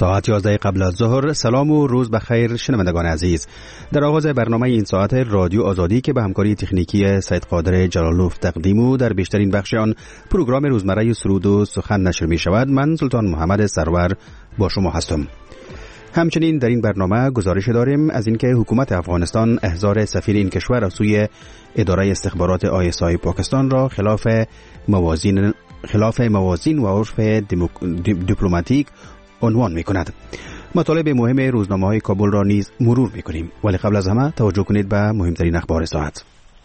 ساعت 11 قبل از ظهر. سلام و روز بخیر شنوندگان عزیز. در آغاز برنامه این ساعت رادیو آزادی که به همکاری تکنیکی سید قادر جلالوف تقدیم و در بیشترین بخش آن پروگرام روزمره سرود و سخن نشر می شود، من سلطان محمد سرور با شما هستم. همچنین در این برنامه گزارش داریم از اینکه حکومت افغانستان احضار سفیر این کشور از سوی اداره استخبارات ISI پاکستان را خلاف موازین و عرف دیپلماتیک عنوان می کند. مطالب مهم روزنامه‌های کابل را نیز مرور می کنیم، ولی قبل از همه توجه کنید به مهمترین اخبار ساعت.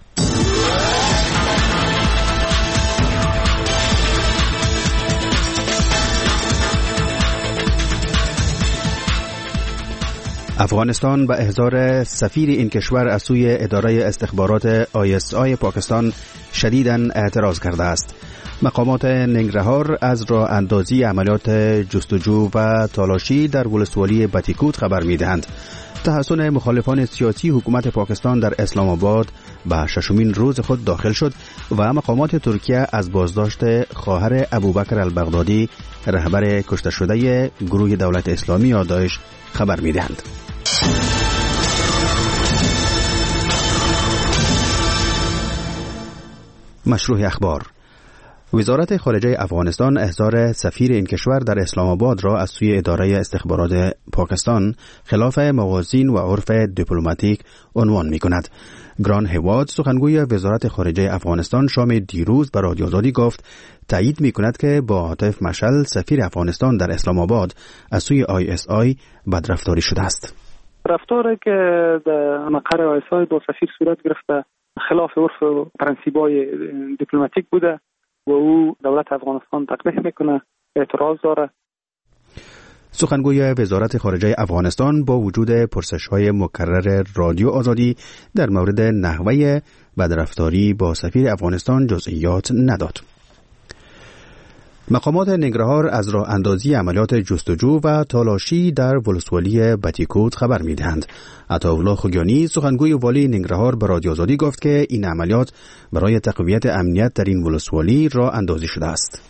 افغانستان به احضار سفیر این کشور از سوی اداره استخبارات ISI پاکستان شدیداً اعتراض کرده است. مقامات ننگرهار از راه اندازی عملیات جستجو و تالاشی در ولسوالی بتیکوت خبر می‌دهند. تحسن مخالفان سیاسی حکومت پاکستان در اسلام آباد به ششمین روز خود داخل شد و مقامات ترکیه از بازداشت خواهر ابوبکر البغدادی رهبر کشته شده گروه دولت اسلامی یا داعش خبر می‌دهند. مشروع اخبار. وزارت خارجه افغانستان احضار سفیر این کشور در اسلام آباد را از سوی اداره استخبارات پاکستان خلاف موازین و عرف دیپلماتیک عنوان می کند. گران هواد، سخنگوی وزارت خارجه افغانستان، شام دیروز به رادیو آزادی گفت تایید می کند که با عاطف مشعل سفیر افغانستان در اسلام آباد از سوی ISI بدرفتاری شده است. رفتاری که در مقر ISI با سفیر صورت گرفته خلاف عرف و پرنسیبای دیپلماتیک بوده و او دولت افغانستان تقبیح میکنه، اعتراض داره. سخنگوی وزارت خارجه افغانستان با وجود پرسش‌های مکرر رادیو آزادی در مورد نحوه بدرفتاری با سفیر افغانستان جزئیات نداد. مقامات ننگرهار از راه اندازی عملیات جستجو و تالاشی در ولسوالی بتیکوت خبر می‌دهند. عطاالله خوگیانی، سخنگوی والی ننگرهار، به رادیو آزادی گفت که این عملیات برای تقویت امنیت در این ولسوالی راه اندازی شده است.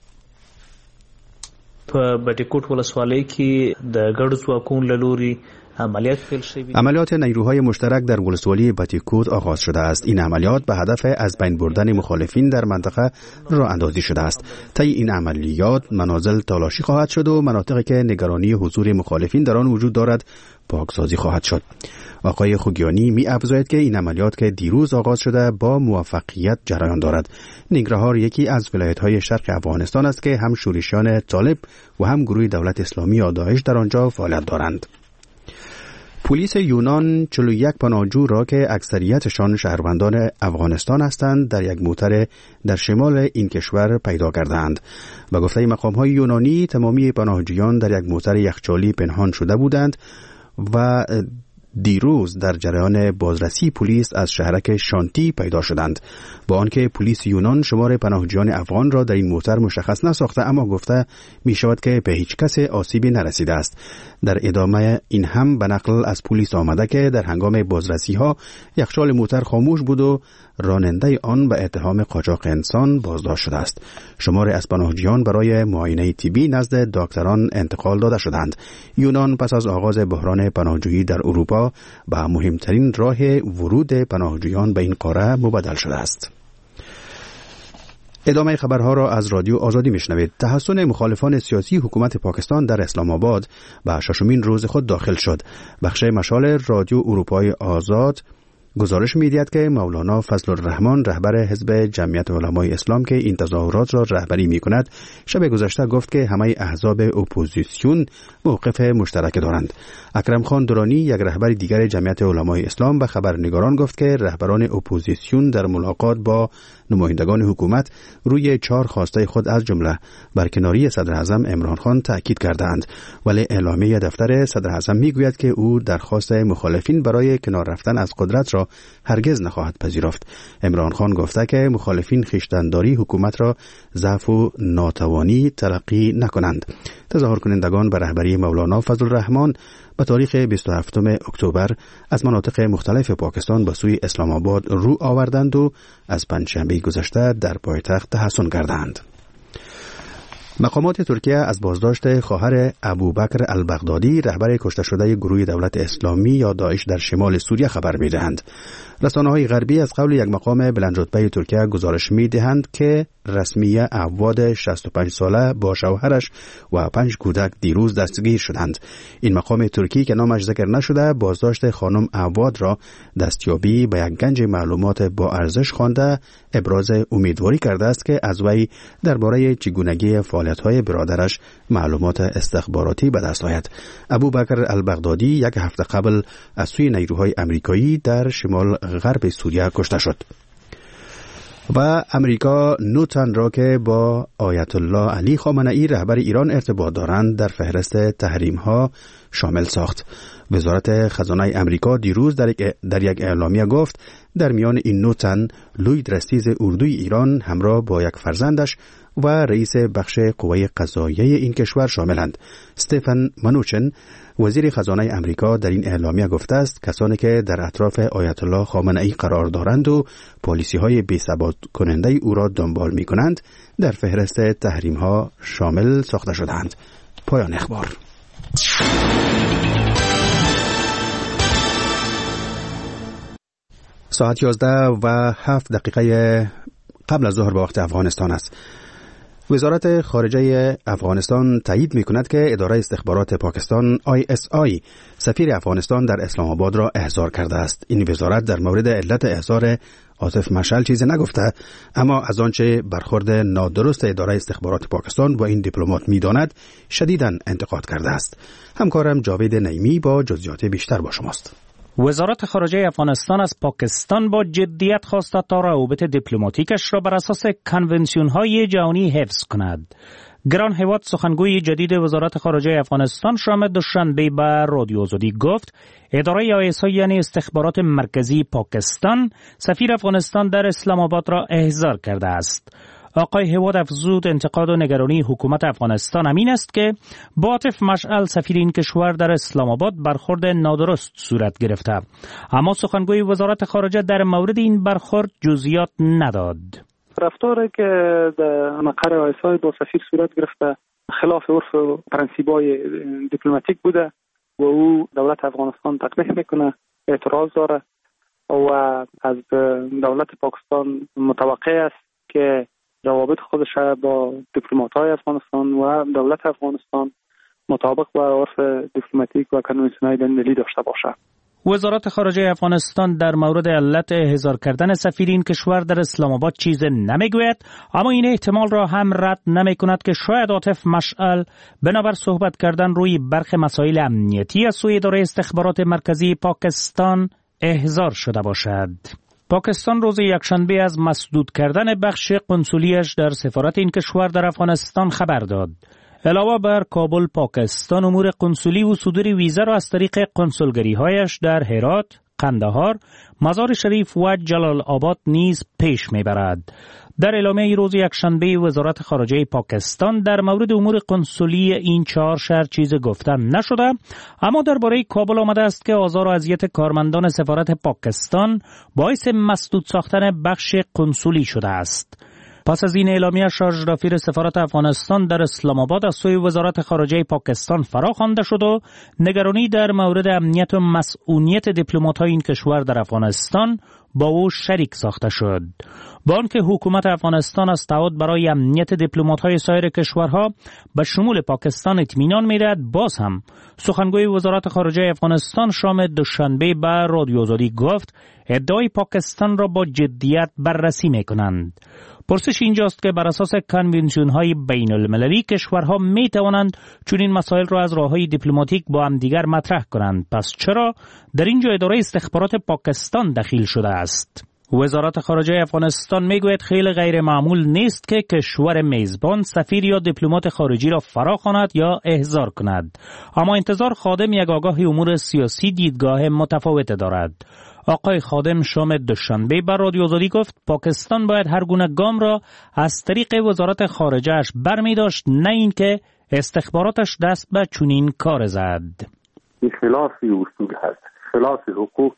په بټیکوټ ولسوالۍ کې د ګډو ځواکونو له لوري عملیات نیروهای مشترک در ولسوالی بتیکوت آغاز شده است. این عملیات به هدف از بین بردن مخالفین در منطقه راه اندازی شده است. طی این عملیات منازل تالاشی خواهد شد و مناطقی که نگرانی حضور مخالفین در آن وجود دارد پاکسازی خواهد شد. آقای خوگیانی می افزاید که این عملیات که دیروز آغاز شده با موفقیت جریان دارد. ننگرهار یکی از ولایت‌های شرق افغانستان است که هم شورشیان طالب و هم گروه دولت اسلامی یا داعش در آنجا فعالیت دارند. پلیس یونان 41 پناهجو را که اکثریتشان شهروندان افغانستان هستند در یک موتر در شمال این کشور پیدا کردند. به گفته مقام‌های یونانی تمامی پناهجویان در یک موتر یخچالی پنهان شده بودند و دیروز در جریان بازرسی پلیس از شهرک شانتی پیدا شدند. با آنکه پلیس یونان شمار پناهجویان افغان را در این موتر مشخص نساخته، اما گفته می شود که به هیچ کس آسیبی نرسیده است. در ادامه این هم به نقل از پلیس آمده که در هنگام بازرسی ها یخچال موتر خاموش بود و راننده آن به اتهام قاچاق انسان بازداشت شده است. شمار از پناهجویان برای معاینه طبی نزد دکتران انتقال داده شدند. یونان پس از آغاز بحران پناهجویی در اروپا به مهمترین راه ورود پناهجویان به این قاره مبدل شده است. ادامه خبرها را از رادیو آزادی میشنوید. تحسن مخالفان سیاسی حکومت پاکستان در اسلام آباد به ششمین روز خود داخل شد. بخش مشال رادیو اروپای آزاد گزارش می‌دهد که مولانا فضل الرحمن، رهبر حزب جمعیت علمای اسلام که این تظاهرات را رهبری می‌کند، شب گذشته گفت که همه احزاب اپوزیسیون موقف مشترک دارند. اکرم خان درانی، یک رهبر دیگر جمعیت علمای اسلام، به خبرنگاران گفت که رهبران اپوزیسیون در ملاقات با نمایندگان حکومت روی 4 خواسته خود از جمله برکناری صدر اعظم عمران خان تاکید کردند، ولی اعلامیه دفتر صدر اعظم میگوید که او درخواست مخالفین برای کنار رفتن از قدرت را هرگز نخواهد پذیرفت. عمران خان گفته که مخالفین خویشتن‌داری حکومت را ضعف و ناتوانی تلقی نکنند. تظاهر کنندگان به رهبری مولانا فضل الرحمن به تاریخ 27 اکتبر از مناطق مختلف پاکستان به سوی اسلام آباد رو آوردند و از پنجشنبه گذشته در پایتخت تحصن کردند. مقامات ترکیه از بازداشت خواهر ابوبکر البغدادی رهبر کشته شده گروه دولت اسلامی یا داعش در شمال سوریه خبر می‌دهند. رسانه‌های غربی از قول یک مقام بلندرتبه ترکیه گزارش می‌دهند که رسمیه عواد 65 ساله با شوهرش و 5 کودک دیروز دستگیر شدند. این مقام ترکی که نامش ذکر نشده بازداشت خانم عواد را دستیابی به یک گنج معلومات با ارزش خوانده ابراز امیدواری کرده است که از وی درباره چگونگی فعالیت‌های برادرش معلومات استخباراتی به دست آید. ابوبکر البغدادی یک هفته قبل از سوی نیروهای آمریکایی در شمال غرب سوریه کشته شد. و امریکا 9 تن را که با آیت الله علی خامنه‌ای رهبر ایران ارتباط دارند در فهرست تحریم‌ها شامل ساخت. وزارت خزانه امریکا دیروز در یک اعلامیه گفت در میان این 9 تن لوید رستیز اردوی ایران همراه با یک فرزندش و رئیس بخش قوه قضاییه این کشور شاملند. استفن منوچن وزیر خزانه امریکا در این اعلامیه گفته است کسانی که در اطراف آیت الله خامنه‌ای قرار دارند و پالیسی‌های بی‌ثبات کننده او را دنبال می‌کنند در فهرست تحریم‌ها شامل ساخته شدند. پایان اخبار. ساعت 11:07 قبل از ظهر به وقت افغانستان است. وزارت خارجه افغانستان تایید می‌کند که اداره استخبارات پاکستان ISI سفیر افغانستان در اسلام آباد را احضار کرده است. این وزارت در مورد علت احضار عاطف مشعل چیزی نگفته، اما از آنچه برخورد نادرست اداره استخبارات پاکستان با این دیپلمات می‌داند شدیداً انتقاد کرده است. همکارم جاوید نعیمی با جزئیات بیشتر با شماست. وزارت خارجه افغانستان از پاکستان با جدیت خواسته تا روابط دیپلماتیکش را بر اساس کنونسیون‌های جهانی حفظ کند. گران هیواد سخنگوی جدید وزارت خارجه افغانستان شام دوشنبه به رادیو آزادی گفت اداره ISI یعنی استخبارات مرکزی پاکستان سفیر افغانستان در اسلام آباد را احضار کرده است. آقای هیواد افزود انتقاد و نگرانی حکومت افغانستان همین است که با عاطف مشعل سفیر این کشور در اسلام آباد برخورد نادرست صورت گرفته، اما سخنگوی وزارت خارجه در مورد این برخورد جزئیات نداد. رفتاری که در مقر آیسای با سفیر صورت گرفته خلاف عرف و پرنسیبای دیپلماتیک بوده و او دولت افغانستان تقبیح میکنه، اعتراض داره و از دولت پاکستان متوقع است که روابط خودش با دیپلمات‌های افغانستان و دولت افغانستان مطابق با عرف دیپلماتیک و کنوانسیون‌های بین‌المللی داشته باشد. وزارت خارجه افغانستان در مورد علت احضار کردن سفیر این کشور در اسلام آباد چیز نمیگوید، اما این احتمال را هم رد نمی‌کند که شاید عاطف مشعل بنابر صحبت کردن روی برخی مسائل امنیتی از سوی اداره استخبارات مرکزی پاکستان احضار شده باشد. پاکستان روز یکشنبه از مسدود کردن بخش قنصلیش در سفارت این کشور در افغانستان خبر داد. علاوه بر کابل، پاکستان امور قنصلی و صدور ویزا را از طریق قنصلگری‌هایش در هرات، قندهار، مزار شریف و جلال آباد نیز پیش می‌برد. در اعلامیه روز یکشنبه وزارت خارجه پاکستان در مورد امور قنصلی این 4 شهر چیز گفتن نشده، اما درباره کابل آمده است که آزار و اذیت کارمندان سفارت پاکستان باعث مسدود ساختن بخش قنصلی شده است. پس از این اعلامیه شارژ دافیر سفارت افغانستان در اسلام آباد از سوی وزارت خارجه پاکستان فراخوانده شد و نگرانی در مورد امنیت و مسئولیت دیپلمات‌های این کشور در افغانستان با او شریک ساخته شد. با آنکه حکومت افغانستان از تعهد برای امنیت دیپلمات‌های سایر کشورها به شمول پاکستان اطمینان می‌دهد، باز هم سخنگوی وزارت خارجه افغانستان شام دوشنبه به رادیو آزادی گفت ادعای پاکستان را با جدیت بررسی می‌کنند. پرسش اینجاست که بر اساس کنونسیون‌های بین‌المللی کشورها می‌توانند چنین مسائل را از راه‌های دیپلماتیک با هم دیگر مطرح کنند. پس چرا در اینجا اداره استخبارات پاکستان دخیل شده است؟ وزارت خارجه افغانستان میگوید خیلی غیر معمول نیست که کشور میزبان سفیر یا دیپلمات خارجی را فراخواند یا احضار کند، اما انتظار خادم یک آگاه امور سیاسی دیدگاه متفاوت دارد. آقای خادم شام دوشنبه بر رادیو آزادی گفت پاکستان باید هر گونه گام را از طریق وزارت خارجه‌اش برمی‌داشت، نه اینکه استخباراتش دست به چنین کار زد. این خلاف اصول هست، خلاف حقوق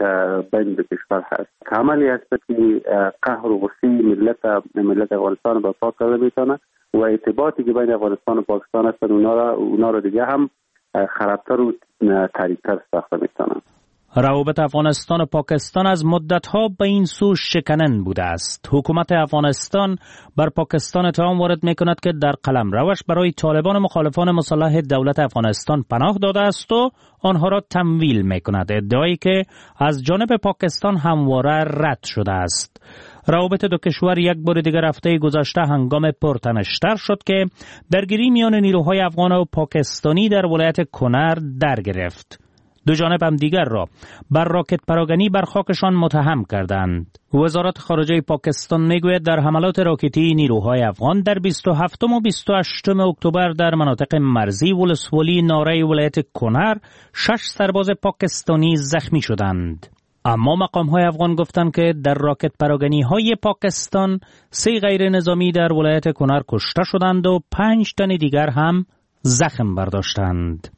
بین دو کشور هست. عملی هست که قهر و غصه ملت افغانستان به پا کرده میتونه و ارتباطی که بین افغانستان و پاکستان است اونا را دیگه هم خرابتر و تاریک‌تر ساخته می‌تونن. روابط افغانستان و پاکستان از مدت‌ها به این سو شکنن بوده است. حکومت افغانستان بر پاکستان اتهام وارد می‌کند که در قلمروش برای طالبان مخالفان مسلح دولت افغانستان پناه داده است و آنها را تمویل می‌کند، ادعایی که از جانب پاکستان همواره رد شده است. روابط دو کشور یک بار دیگر هفته گذشته هنگام پرتنش‌تر شد که درگیری میان نیروهای افغان و پاکستانی در ولایت کنر در گرفت. دو جانب هم دیگر را بر راکت پراگنی بر خاکشان متهم کردند. وزارت خارجه پاکستان میگوید در حملات راکتی نیروهای افغان در 27 و 28 اکتبر در مناطق مرزی ولسوالی ناره ولایت کنر 6 سرباز پاکستانی زخمی شدند. اما مقام‌های افغان گفتند که در راکت پراگنی‌های پاکستان 3 غیر نظامی در ولایت کنر کشته شدند و 5 تن دیگر هم زخم برداشتند.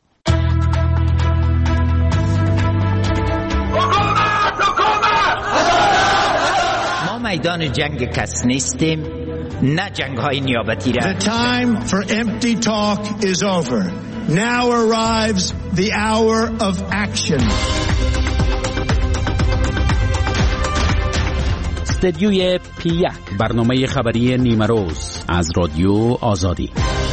میدان جنگ کس نیستیم، نه جنگ های نیابتی را. The time for empty talk is over. Now arrives the hour of action. استدیوی پی1، برنامه خبری نیمه روز از رادیو آزادی.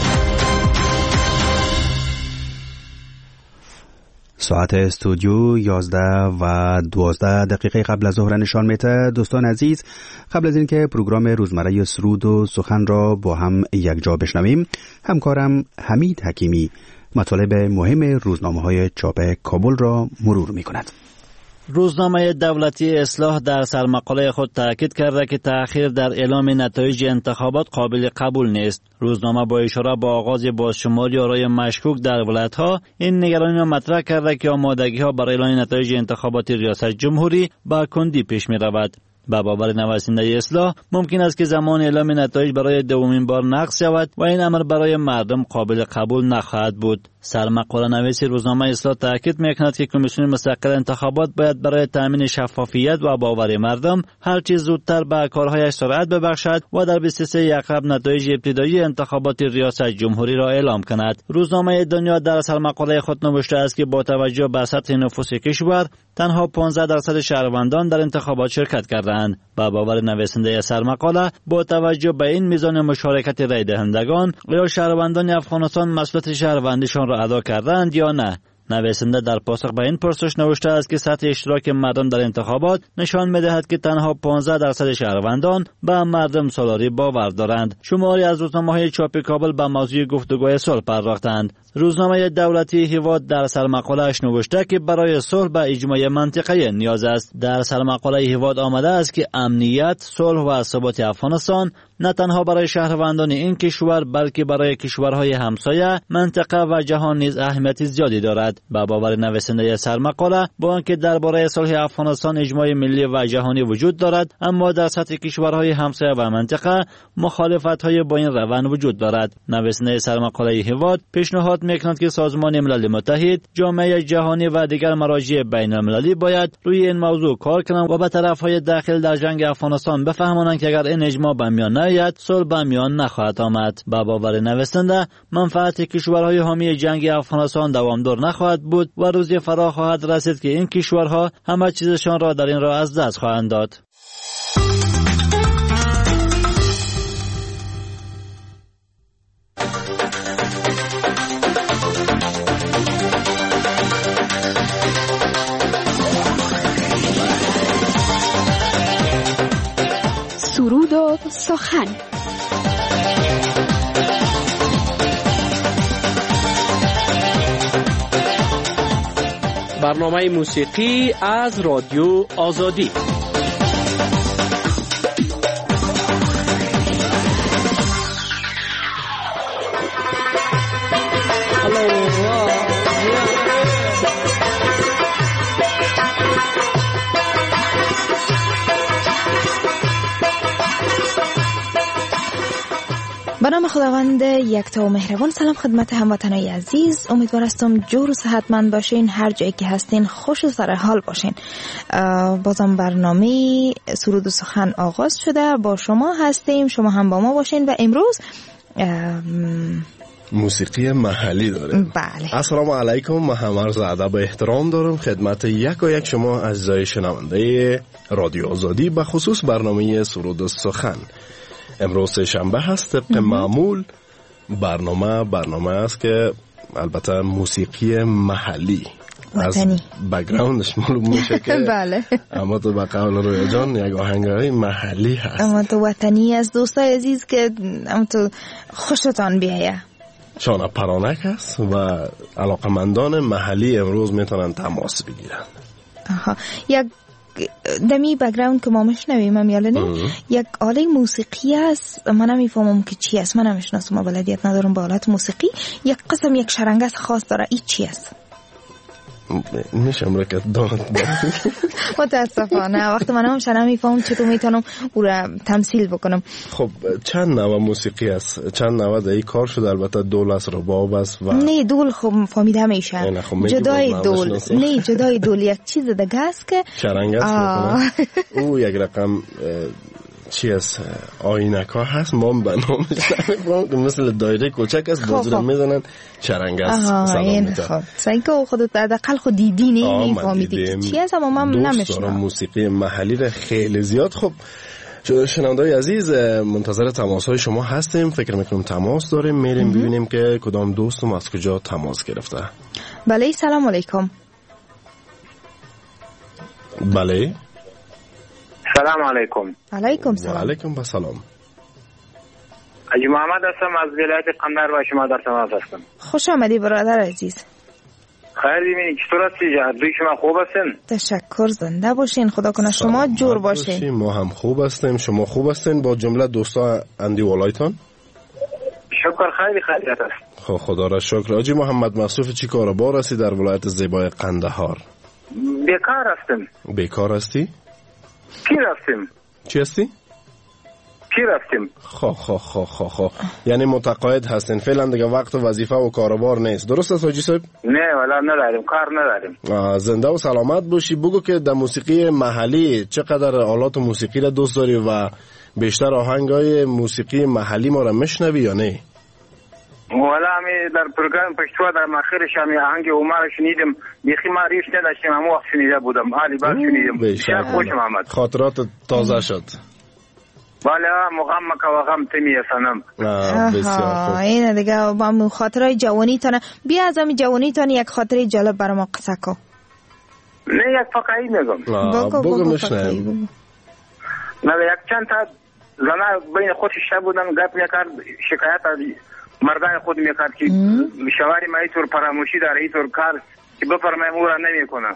ساعت استودیو 11:12 قبل از ظهر نشان میده. دوستان عزیز، قبل از اینکه پروگرام روزمره سرود و سخن را با هم یک جا بشنویم، همکارم حمید حکیمی مطالب مهم روزنامه‌های چاپ کابل را مرور می‌کند. روزنامه دولتی اصلاح در سرمقاله خود تاکید کرده که تأخیر در اعلام نتایج انتخابات قابل قبول نیست. روزنامه با اشاره به آغاز بازشماری آرای مشکوک در ولایت‌ها این نگرانی را مطرح کرده که آمادگی‌ها برای اعلان نتایج انتخابات ریاست جمهوری با کندی پیش می‌رود. به باور نویسنده اصلاح ممکن است که زمان اعلام نتایج برای دومین بار نقض شود و این امر برای مردم قابل قبول نخواهد بود. سرمقاله نویس روزنامه اصلاح تاکید می‌کند که کمیسیون مستقل انتخابات باید برای تامین شفافیت و باور مردم هر چه زودتر به کارهایش سرعت ببخشد و در 23 اکتبر نتایج ابتدایی انتخابات ریاست جمهوری را اعلام کند. روزنامه دنیا در سرمقاله خود نوشته است که با توجه به سطح نفوس کشور تنها 15% شهروندان در انتخابات شرکت کردند. با باور نویسنده سرمقاله با توجه به این میزان مشارکت رای دهندگان آیا شهروندان افغانستان مسئولیت شهروندیشان را ادا کردند یا نه؟ نویسنده در پاسخ به این پرسش نوشته است که سطح اشتراک مردم در انتخابات نشان می‌دهد که تنها 15% شهروندان به مردم سالاری باور دارند. شماری از روزنامه‌های چاپ کابل به موضوع گفتگوی صلح پرداختند. روزنامه دولتی هیواد در سرمقاله‌اش نوشته که برای صلح به اجماع منطقه‌ای نیاز است. در سرمقاله هیواد آمده است که امنیت، صلح و ثبات افغانستان نه تنها برای شهروندان این کشور بلکه برای کشورهای همسایه، منطقه و جهان نیز اهمیت زیادی دارد. با باور نویسنده سرمقاله با آنکه درباره صلح افغانستان اجماع ملی و جهانی وجود دارد، اما در سطح کشورهای همسایه و منطقه مخالفت‌های با این روند وجود دارد. نویسنده سرمقاله هیواد پیشنهاد می‌کند که سازمان ملل متحد، جامعه جهانی و دیگر مراجع بین‌المللی باید روی این موضوع کار کنند و به طرف‌های داخل در جنگ افغانستان بفهمانند که اگر این اجماع به میان نیاید، صلح به میان نخواهد آمد. با باور نویسنده منفعت کشورهای حامی جنگ افغانستان دوامدار نخواهد بود و روزی فرا خواهد رسید که این کشورها همه چیزشان را در این راه از دست خواهند داد. سرود و سخن. برنامه موسیقی از رادیو آزادی. به نام خداوند یکتا و مهربان. سلام خدمت هموطنان عزیز، امیدوار هستم جور و صحتمند باشین، هر جایی که هستین خوش و سر حال باشین. بازم برنامه سرود و سخن آغاز شده، با شما هستیم، شما هم با ما باشین و امروز موسیقی محلی داریم. بله. السلام علیکم، من همه عرض ادب و احترام دارم خدمت یک و یک شما عزیزای شنونده رادیو آزادی، به خصوص برنامه سرود و سخن. امروز شنبه هست، طبق معمول برنامه است که البته موسیقی محلی وطنی از بک‌گراندش معلوم میشه که بله. اما تو به قول رویا جان یک آهنگای محلی هست، اما تو وطنی از دوستای عزیز که اما تو خوشتان بیایه. چون پرانک است و علاقمندان محلی امروز میتونن تماس بگیرن. یک دمی بک‌گراند که ما میشنویم هم یالنی یک آله موسیقی است، من نمیفهمم که چی است، من نمیشناسم، بلدیت ندارم با آلات موسیقی. یک قسم یک شرنگس خاص داره، این چی است؟ میشم رکت دانت متاسفانه وقتی من هم نمیفهمم چطور میتونم او را تمثیل بکنم. خب چند نوع موسیقی است؟ چند نوع در این کار شده؟ البته دول است، رباب است و نه دول خب فهمیده میشه، جدای دول نه جدای دول یک چیز دیگه است که شرنگ است. او یک رقم چی است؟ آینک ها هست، ما به نامش نمی‌فهمم که مثل دایره کوچک است، بازو رو میزنن چرنگ است صدا میده. خب سعی که خودت حداقل خود دیدی نمی‌فهمیدی چی است، اما من نمی‌شناسم. دوست دارم موسیقی محلی را خیلی زیاد. خب شنونده‌های عزیز، منتظر تماس‌های شما هستیم. فکر می‌کنم تماس داریم، میریم ببینیم که کدام دوستم از کجا تماس گرفته. بله سلام علیکم. بله سلام علیکم. علیکم سلام. علیکم السلام. حاجی محمد هستم از ولایت قندهار و شما در تماس هستم. خوش آمدی برادر عزیز. خیر ببینید چطور هستی؟ روی شما خوب هستین؟ تشکر، زنده باشین، خدا کنه شما جور باشین. ما هم خوب هستیم، شما خوب هستین با جمله دوستا اندی ولایتان؟ شکر، خیلی خیریت است. خب خدا را شکر. حاجی محمد مصروف چی کار بار هستی در ولایت زیبای قندهار؟ بیکار هستم. بیکار هستی؟ پیر هستیم. چی هستی؟ پیر هستیم. خب یعنی متقاعد هستین فعلا دیگه، وقت و وظیفه و کاروبار نیست، درست است حاجی صاحب؟ نه والا نداریم، کار نداریم. زنده و سلامت باشی. بگو که در موسیقی محلی چقدر آلات موسیقی را دوست داری و بیشتر آهنگای موسیقی محلی ما را میشنوی یا نه؟ والا می در پروگرام پشتوا در ماخرش می آهنگ عمر شنیدم، بیخی ما ریش نداشتیم، همون وقت شنیده بودم، حالی بعد شنیدم. بسیار خوش محمد، خاطرات تازه شد. والا مغم که وغم تمی سنم. بسیار خوب. اینه دیگه با خاطرهای جوانی تانه. بیا از همین جوانی تانه یک خاطره جالب برای ما قصه کو. نه یک فقایی میگم. بگو مشنم. نه یک چند تا زنه بین خودش شب بودن، گپ میکرد، شکایت از مردان خود میکرد که شواری ما اینطور پراموشی داره، اینطور کار که بفرمایم او را نمیکنه.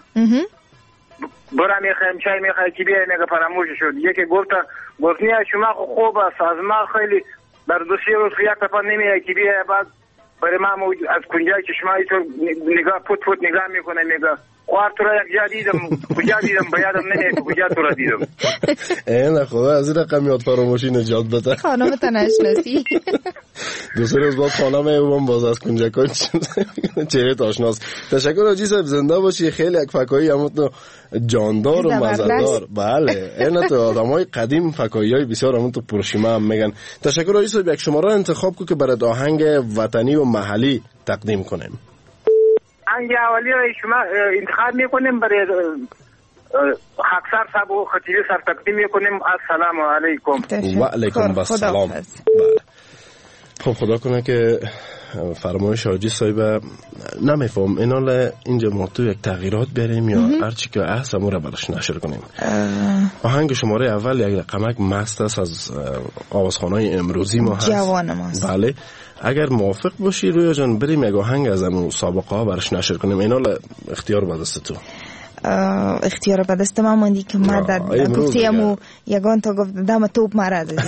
برا میخوایم چای میخوایم که بیایی میگه پراموش شد. یکی گفت نه شما خوب است، از ما خیلی در دو سه روز یک دفعه نمیایی که بیایی. بعد برای ما از کنجای چشما اینطور نگاه پوت نگاه میکنه، میگه خواه تو را یک جا دیدم، کجا دیدم بیادم نمیگه کجا تو را دیدم. اینه خدا از این رقم یاد فراموشی نجات بده. خانم تنشناسی دو سه روز بعد خانم ایوان باز از کنجکای چهره تاشناس. تشکر حاجی صاحب، زنده باشی. خیلی یک فکایی همون تو جاندار و مزدار. بله اینه تو آدمای قدیم فکایی های بسیار همون تو پرشیمه هم میگن. تشکر حاجی صاحب، یک شماره انتخاب کو که برای آهنگ وطنی و محلی تقدیم کنیم. آهنگ اولی را شما انتخاب میکنیم، برای خاکسار صاحب و خطیبی سر تقدیم میکنیم. السلام علیکم. و علیکم السلام. بله. خب خدا کنه که فرمایش حاجی صاحب نمیفهم اینا اینجا ما تو یک تغییرات بریم یا هرچی که هست همون را برش نشر کنیم. آهنگ شماره اول یک رقمک مست است از آوازخوان‌های امروزی ما هست. جوان ماست. بله اگر موافق باشی رویا جان بریم یک آهنگ از همون سابقه ها برش نشر کنیم. اینا اختیار به دست تو. اختیار به دست من موندی که من گفتی امو یگان تا گفت دم توپ مرا دادی.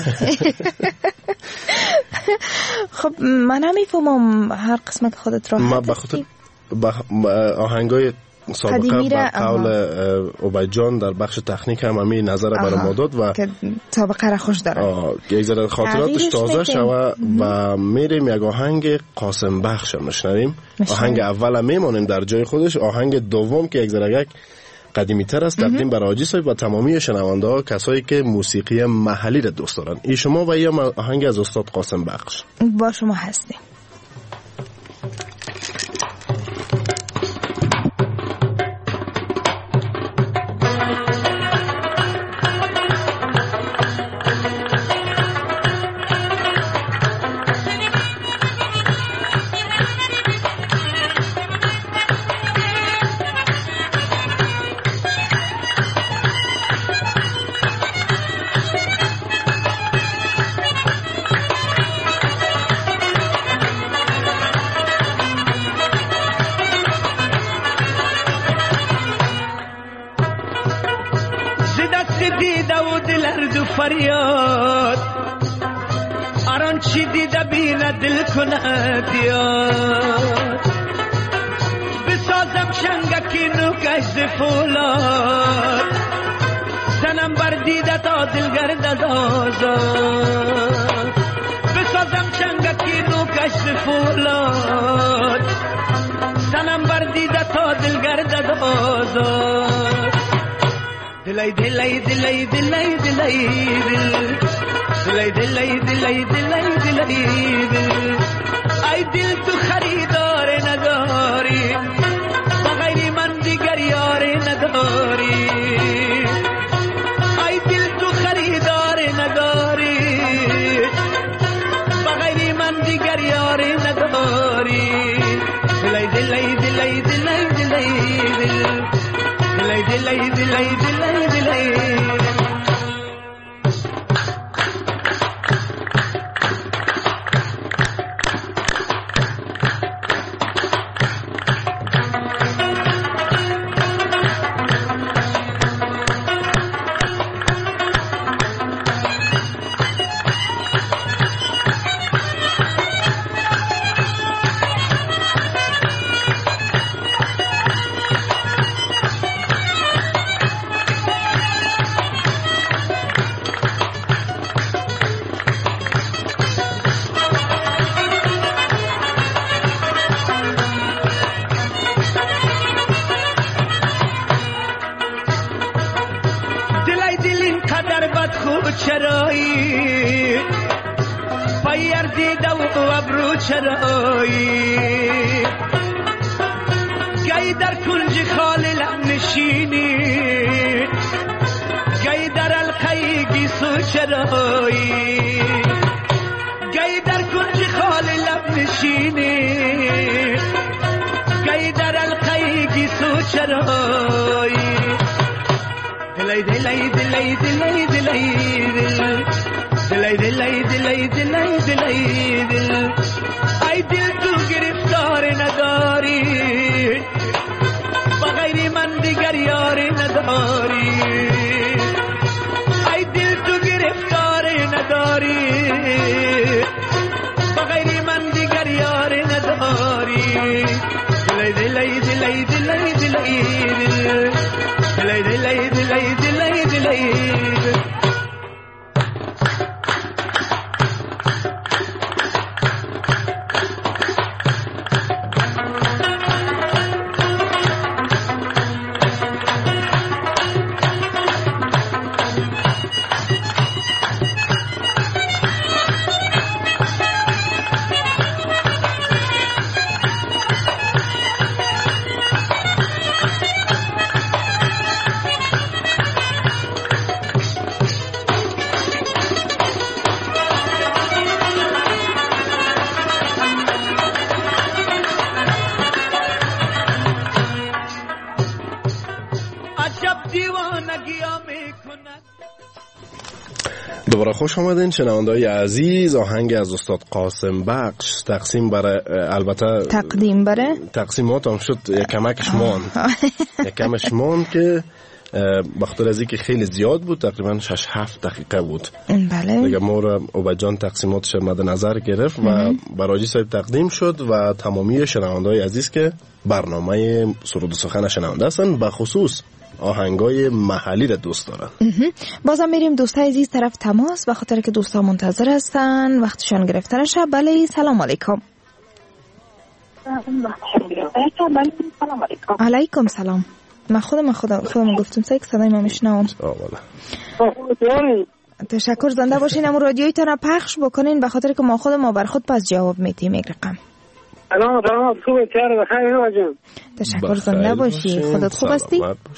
خب من نمیفهمم هر قسمت خودت راحت ما بخاطر آهنگای سابقه به قول عبید جان در بخش تکنیک هم همی نظر برای ما داد و که سابقه را خوش داره یک ذره خاطراتش تازه شوه و میریم یک آهنگ قاسم بخش هم نشنویم. آهنگ اول هم میمانیم در جای خودش، آهنگ دوم که یک ذره یک قدیمی تر است. تقدیم برای حاجی صاحب و تمامی شنونده ها، کسایی که موسیقی محلی را دوست دارن. ای شما و یا آهنگ از استاد قاسم بخش. با شما هستیم. فریاد آران چی دیده بینه دل کند یاد بسازم شنگکی نوکش ز فولاد زنم بر دیده تا دل گردد آزاد بسازم شنگکی نوکش ز فولاد زنم بر دیده تا دل گردد آزاد دلای دلای دلای دلای دلای دلای دلای دلای دلای دلای ای دل تو خریدار نداری بغیر من دیگر یار نداری ای دل تو خریدار نداری بغیر من دیگر یار نداری دلای دلای دلای دلای دلای دلای دلای دلای دلای چرایی پایر دیده و ابرو چرایی گای در کنج خال لب نشینی گای در الخی گیسو چرایی گای در کنج خال لب نشینی گای در الخی گیسو چرایی دلای دلای دلای دلای دلای دلای دلای دلای دلای دلای دل ای دل تو گرفتار نداری بغیر من دیگر یار نداری ای دل تو گرفتار نداری بغیر من دیگر یار نداری دلای دلای دلای دلای دلای دلای دلای دلای دلای دلای دوباره خوش آمدین شنونده‌های عزیز. آهنگ از استاد قاسم بخش تقسیم برای البته تقدیم برای تقسیمات هم شد یکمکش ماند یکمش ماند که بخاطر از اینکه خیلی زیاد بود تقریبا 6-7 دقیقه بود. بله دیگه ما رو اوبجان تقسیماتش مد نظر گرفت و برای صاحب تقدیم شد و تمامی شنونده‌های عزیز که برنامه سرود و سخن شنونده هستن به خصوص آهنگای محلی را دوست دارن. بازم میریم دوستای عزیز طرف تماس به خاطر که دوستا منتظر هستن وقتشان گرفته نشه. بله سلام علیکم. سلام علیکم. علیکم سلام. من خودم گفتم سعی که صدای ما میشنوم. تشکر، زنده باشین. اما رادیویتون رو پخش بکنین به خاطر که ما خود بر خود پس جواب میتیم یک رقم. سلام خوبه، چهره بخیر واجم. تشکر، زنده باشی. خودت خوب هستی؟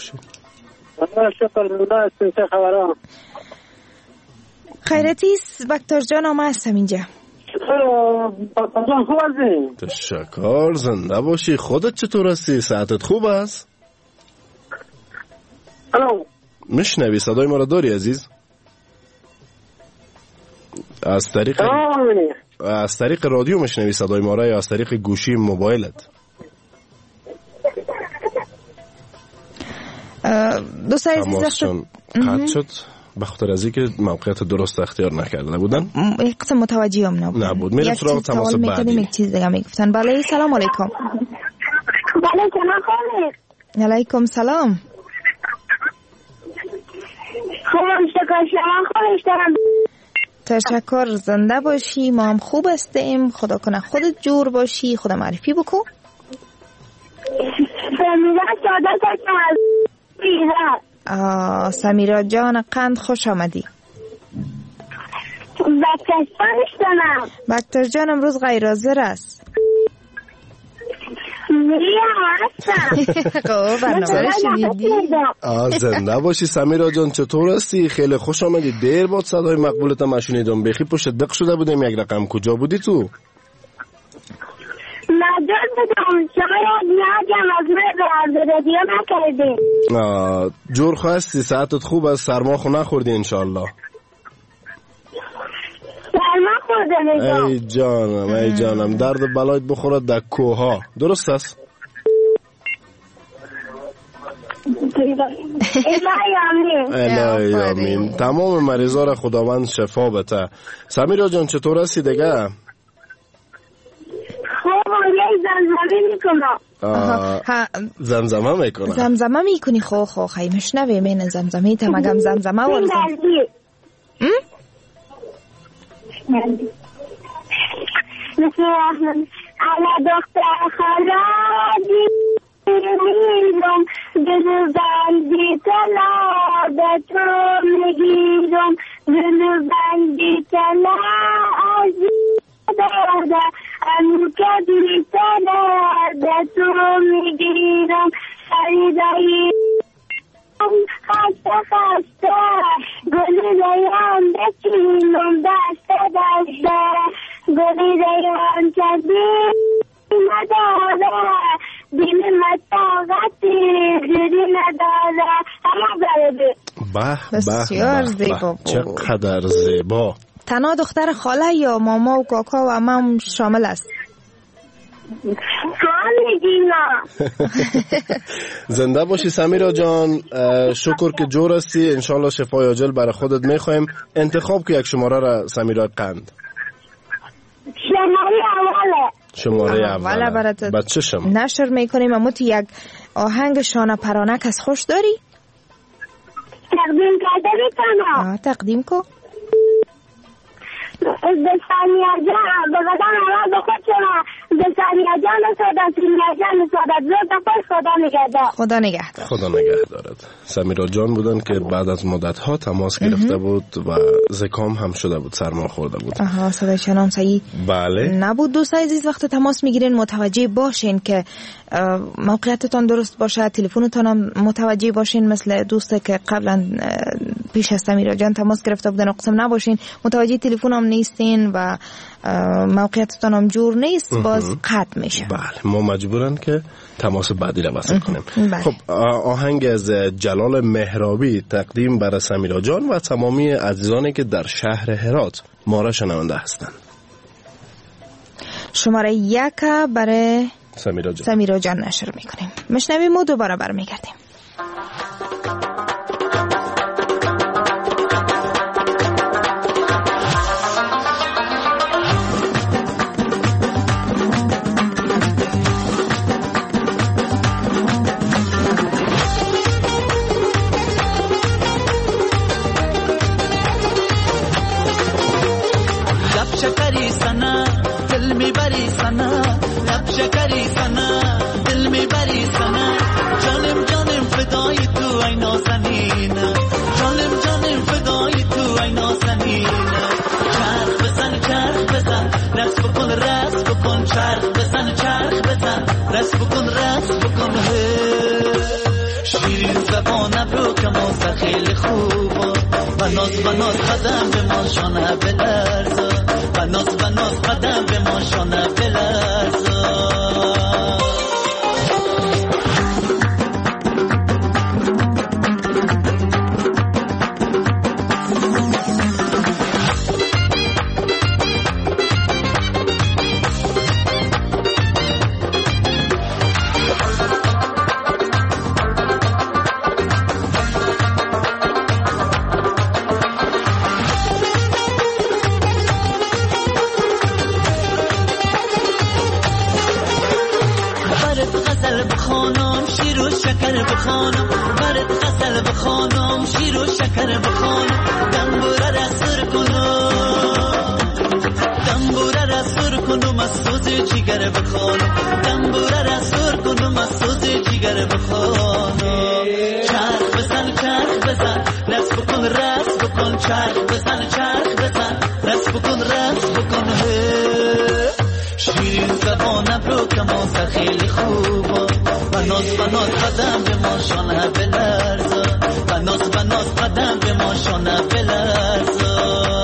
شکر زنده هستیم. چه خبره؟ خیرتیست بکتر جان آمه هستم اینجا. بکتر جان خوب هستی؟ تشکر، زنده باشی. خودت چطور هستی؟ ساعتت خوب است؟ الو میشنوی صدای ما را داری عزیز؟ از طریق رادیو میشنوی صدای ما را یا از طریق گوشی موبایلت؟ دوست عزیز قطع شد به خاطر از اینکه موقعیت درست اختیار نکرده بودن. یک قسم متوجه هم نبود. میرم سراغ تماس بعدی. یک چیز دیگه میگفتن. بله سلام علیکم. بله سلام خانم. علیکم سلام. خوبم شکر، شما خوبش دارم. تشکر، زنده باشی. ما هم خوب هستیم. خدا کنه خودت جور باشی. خدا معرفی بکن. سمیرا سعادت هستم از ایران. سمیرا جان قند خوش آمدی. بکترجانش دارم. بکتر جان امروز غیر حاضر است. زنده باشی سمیرا جان، چطور هستی؟ خیلی خوش آمدی. دیر بود صدای مقبولت ما شنیدم. بخی پشت دق شده بودیم. یک رقم کجا بودی تو؟ مجال بودم. شما نگم از روی رادیو نکردیم. جور خواستی؟ ساعتت خوب است؟ سرما خو نخوردی انشالله؟ ای جانم درد بلایت بخورد در کوها. درست است؟ الهی آمین. تمام مریضا را خداوند شفا بده. سمیرا جان چطور هستی دیگه؟ زمزمه میکنم. زمزمه میکنی؟ خو خیمش نویم زمزمه تا مگم زمزمه ورزم. على دختر خالدی میرم دل بندی تلا به تو میگیرم دل بندی تلا عزیز داده امو کبی تلا به تو میگیرم خریدایی خسته گلی ریان بچینم دسته گلی ریان کبی نداره دیم مطاقتی گلی نداره همه برده. بسیار زیبا. چقدر زیبا. تنها دختر خاله یا ماما و کاکا و عمم شامل است؟ زنده باشی سمیرا جان. شکر که جور هستی. انشالله شفای عاجل برای خودت میخوایم. انتخاب که یک شماره را سمیرا قند. شماره اوله. بچه شم نشر میکنیم. اما تو یک آهنگ شانه پرانک از خوش داری؟ تقدیم کرده میکنم. تقدیم کن. به سمیه جان به بدن اول به خود شما به سمیه جان سادت سمیه جان سادت زود بخور. خدا نگهدار. خدا نگهدارد. سمیرا جان بودن که بعد از مدت ها تماس گرفته بود و زکام هم شده بود، سرما خورده بود. صدایشان هم صحیح بله نبود. دوست عزیز وقت تماس میگیرین متوجه باشین که موقعیتتان درست باشه. تلفنتان هم متوجه باشین. مثل دوست که قبلا پیش از سمیرا جان تماس گرفته بودن قسم نباشین. متوجه تلفن هم نیستین و موقعیتتان هم جور نیست. باز قطع میشه. بله ما مجبورن که تماس بعدی را وصل کنیم. خب آهنگ از جلال مهرابی تقدیم برای سمیرا جان و تمامی عزیزانی که در شهر هرات ما را شنونده هستند. شماره 1 برای سمیرا جان نشر میکنیم. مشنویم و دوباره برمیگردیم. شکری سنا دل می بری سنا جانم نازنین جانم جانم فدای تو ای نازنین چرخ بزن رقص بکن چرخ بزن رقص بکن شیرین زبان ابرو که موزه خیلی خوبه بناز قدم به ما شانه بلرزه بناز قدم به ما شانه بلرزه بناز قدم به ما شانه بلرزه بناز قدم به ما شانه بلرزه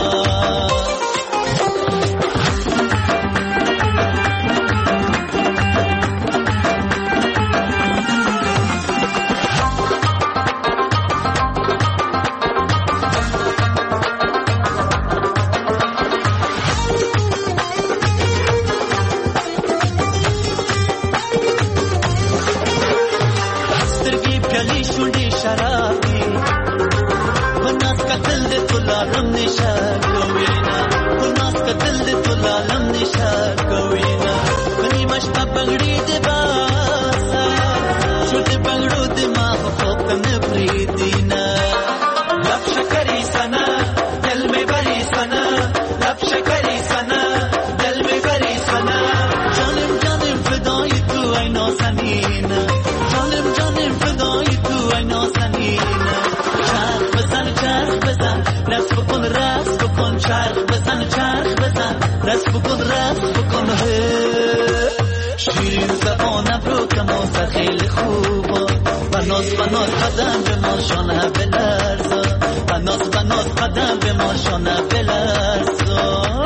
شیرین زبان ابرو که موزه خیلی خوبه بناز قدم به ما شانه بلرزه بناز قدم به ما شانه بلرزه.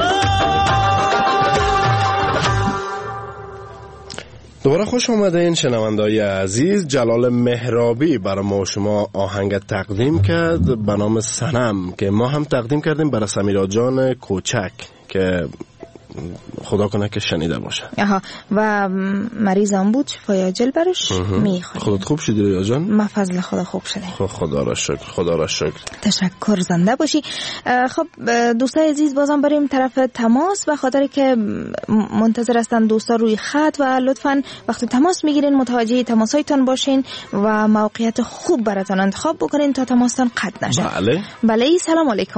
دوباره خوش آمده این شنونده‌های عزیز. جلال مهرابی برای ما شما آهنگ تقدیم کرد به نام صنم که ما هم تقدیم کردیم برای سمیرا جان کوچک که خدا کنه که شنیده باشه. و مریضم بود شفای عاجل براش میخواد. خودت خوب شدی ریا جان؟ ما فضل خدا خوب شده. خدا را شکر. تشکر، زنده باشی. خب دوستای عزیز بازم بریم طرف تماس و خاطر که منتظر هستن دوستا روی خط و لطفاً وقتی تماس میگیرین متوجه تماسایتان باشین و موقعیت خوب براتون انتخاب بکنین تا تماستان قطع نشه. بله سلام علیکم.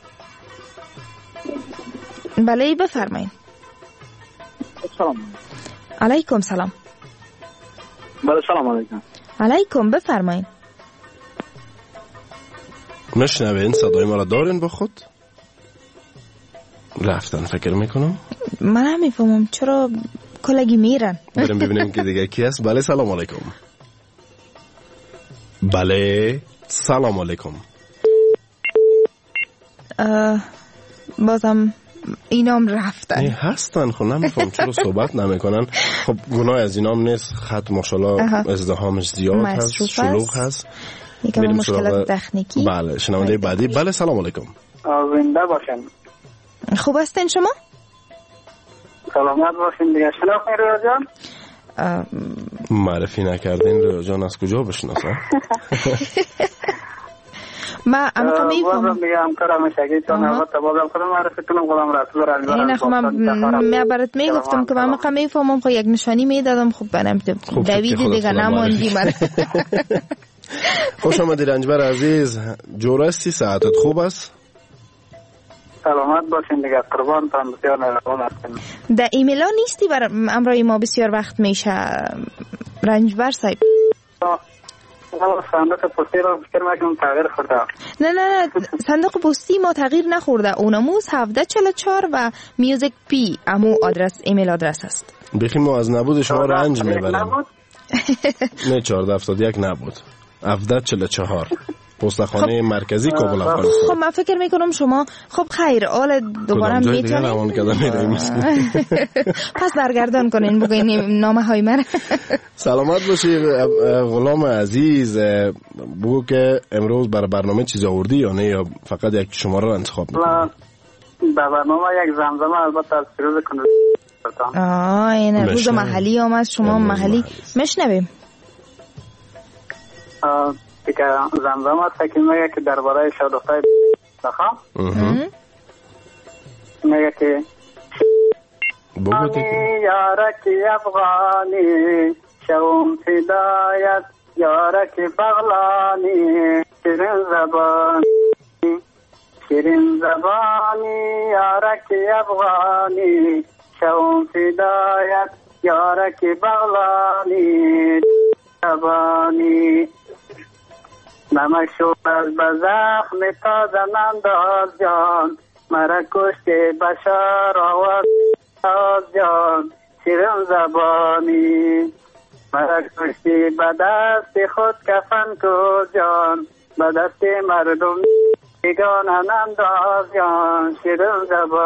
بله بفرمایید. سلام علیکم. سلام. بله سلام علیکم. علیکم بفرمایید. نشنوین صدای ما را دارین با خود؟ رفتن فکر میکنم. من هم میفهمم چرا کلگی میرن. بریم ببینیم که دیگه کی است. بله سلام علیکم. بله سلام علیکم. بازم اینام رفتن هستن. خب نمیفهم چرا صحبت نمیکنن. خب گناه از اینام نیست. خط ماشاءالله ازدحامش زیاد هست، شلوغ هست. یکم مشکلات تکنیکی. بله شنونده بعدی. بله سلام علیکم. زنده باشین. خوب هستین شما؟ سلامت باشین. دیگه شناختین ریا جان؟ معرفی نکردین ریا جان از کجا بشناسم؟ ما اما میفهمم. بازم میگم کارم میشه چون البته بازم خودم معرفی کنم خودم رسول رنجبر. این خب من برات میگفتم که من میفهمم. خب یک نشانی میدادم. خب برام دوید دیگه نموندی من. خوش آمدید رنجبر عزیز. جور هستی؟ صحتت خوب است؟ سلامت باشین دیگه قربانتان. بسیار مهربان هستین. در ایمیل ها نیستی برای امرای ما بسیار وقت میشه رنجبر صاحب. صندوق پستی رو فکر میکنم تغییر خورده. نه صندوق پستی ما تغییر نخورده. اونموز 1744 و میوزیک پی امو آدرس ایمیل آدرس است. بخی ما از نبود شما رنج میبریم. نه 1471 نبود، 1744 پستخانه مرکزی کابل افغانستان. خب من فکر میکنم شما خب خیر آل دوباره میتونیم پس برگردان کنین بگوین نامه های من. سلامت باشی غلام عزیز. بگو که امروز برای برنامه چیز آوردی یا نه، یا فقط یک شماره رو انتخاب میکنی؟ در برنامه یک زمزمه البته از فیروز کنید. این روز محلی آمد، شما محلی مشنویم. دیگه زمزمه است که میگه که درباره شادوفتای بخوام میگه که یارکی افغانی شوم فدایت، یارکی بغلانی شیرین زبانی یارکی افغانی شوم فدایت، یارکی بغلانی زبانی. نمک شد از بزخم تازه ننداز جان، مرا کشت بشار آواز جان. شیرین زبانی مرا کشتی به دست خود کفن کو جان، به دست مردم بیگانه ننداز جان. شیرین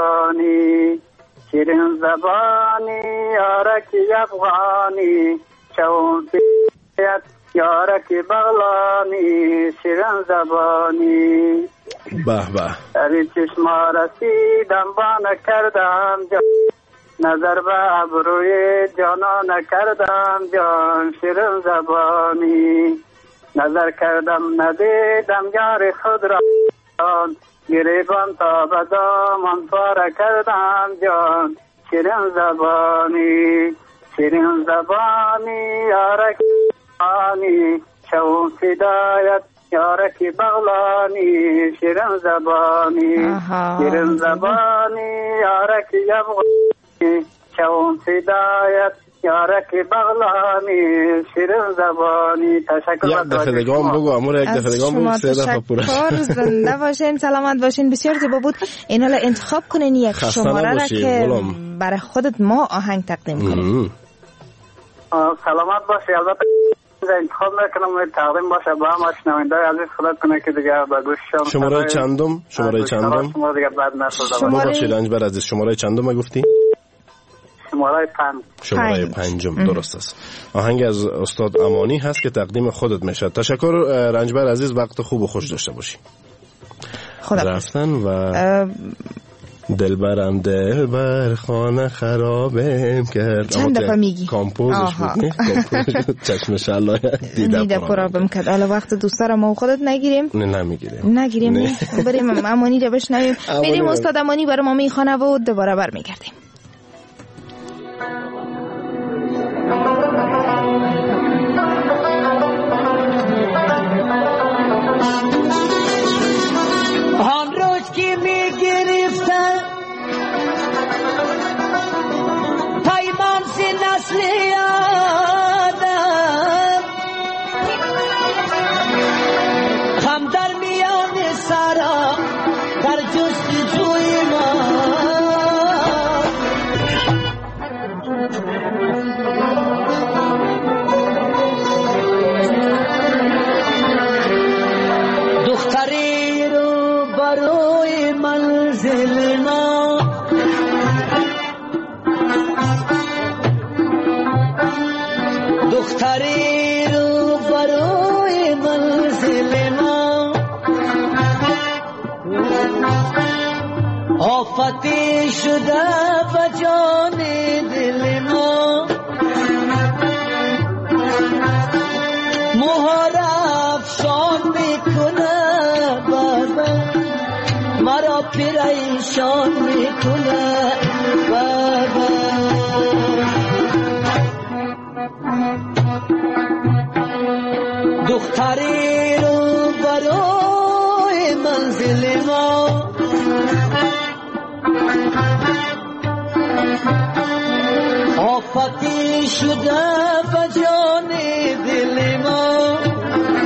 زبانی یارکی افغانی شوم فدایت، یارکی بغلانی شیرین زبانی. به به دری چشما رسیدم با نکردم جان، نظر به ابروی جانا نکردم جان. شیرین زبانی نظر کردم ندیدم یار خود را جان، گریبان تا به دامن پاره کردم جان. شیرین زبانی یارکی بغلانی شوم فدایت، یارکی بغلانی شیرین زبانی یارکی افغانی شوم فدایت، یارکی بغلانی شیرین زبانی. تشکر. یک دفعه دگام بگو امور، یک دفعه دگام بگو، سه دفعه پورا. زنده باشین، سلامت باشین. بسیار زیبا بود. این حالا انتخاب کنین یک شماره را که برای خودت ما آهنگ تقدیم کنیم. سلامت باشی. البته انتخاب نکنم تقدیم باشه با هم شنونده عزیز خدا کنه که دیگه با گوشم. شماره چندم؟ شماره دیگه بعد نشد. ببخشید رنجبر عزیز، شماره چندم گفتی؟ شماره 5 درست است. آهنگ از استاد امانی هست که تقدیم خودت میشه. تشکر رنجبر عزیز، وقت خوب و خوش داشته باشی. خدا رفتن و دلبرم دلبر خانه خرابم کرد. چند دفعه میگی کامپوزش بود کامپوزش چشم شلای دیده پرابم کرد. حالا وقت دوستا رو ما خودت نگیریم؟ نگیریم. بریم امانی رو بشنویم. بریم استاد امانی برای ما میخوانه و دوباره برمیگردیم. آن روز که میگرفتن پیمان سی نسل آدم، هم در میان سرا در جستجوی ما، دختری رو بروی منزل ما، دختری رو بروی منزل ما، آفتی شده به جان دل ما، مهر افشان میکنه بابا، مرا پریشان میکنه بابا. دختری رو برای منزل ما، آفتی شده به جان دل ما،